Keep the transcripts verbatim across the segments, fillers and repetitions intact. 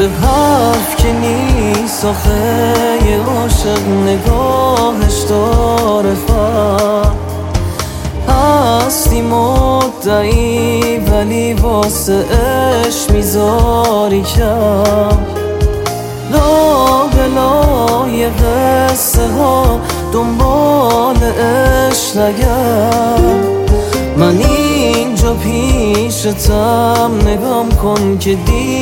حرف که نیست آخه یه عاشق نگاهش داره فرق. هستی مدعی ولی واسه عشق میذاری کم. لا بلا یه قصه ها دنبال عشق نگم. من اینجا پیشتم نگام کن که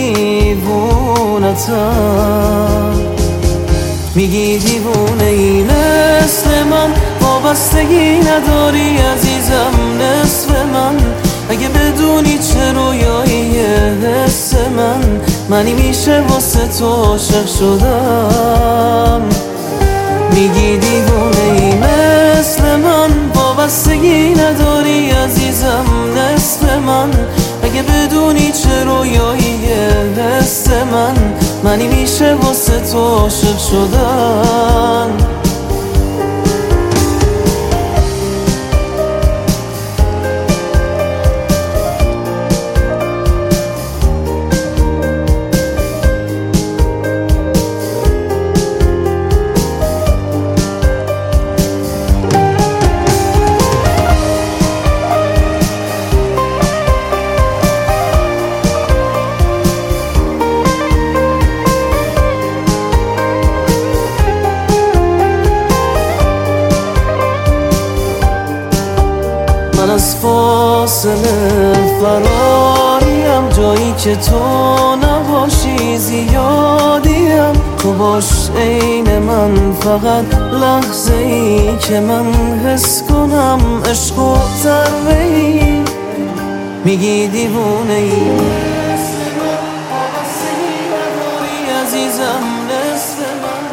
دیوونتم. میگی دیوونه ای مثل من، وابستگی نداری عزیزم نصف من. اگه بدونی چه رویاییه حس من، منی میشه واسه تو عاشق شدم. میگی دیوونه ای مثل من، وابستگی نداری عزیزم نصف من. اگه بدونی چه رویاییه حس من، منی میشه واسه تو عاشق شدم. من از فاصله فراریم، جایی که تو نباشی زیادیم. تو باش عین من، فقط لحظه ای که من حس کنم عشق و ضربه ای. میگی دیوونه ای عزیزم نصف من.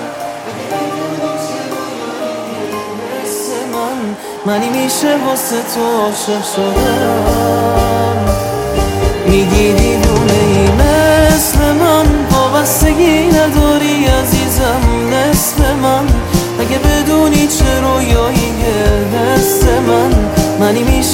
منی میشه واسه تو عاشق شدم. میگی دیوونه ای مثل من، وابستگی نداری عزیزم نصف من. اگه بدونی چه رویاییه حس من، منی میشه